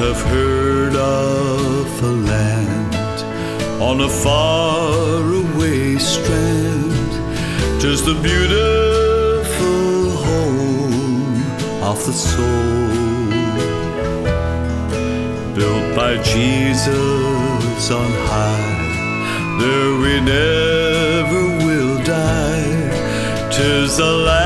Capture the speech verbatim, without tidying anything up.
have heard of a land on a faraway strand. 'Tis the beautiful home of the soul, built by Jesus on high. There we never will die. 'Tis the land